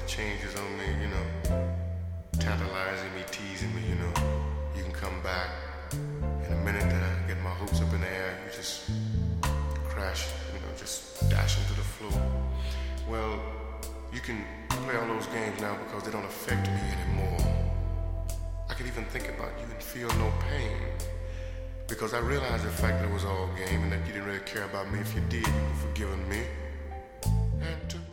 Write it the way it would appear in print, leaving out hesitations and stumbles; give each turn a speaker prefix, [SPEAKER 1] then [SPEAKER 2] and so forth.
[SPEAKER 1] changes on me, you know, tantalizing me, teasing me, you know. You can come back in a minute that I get my hopes up in the air, you just crash, you know, just dash into the floor. Well, you can play all those games now because they don't affect me anymore. I can even think about you and feel no pain because I realize the fact that it was all game and that you didn't really care about me. If you did, you've forgiven me. And to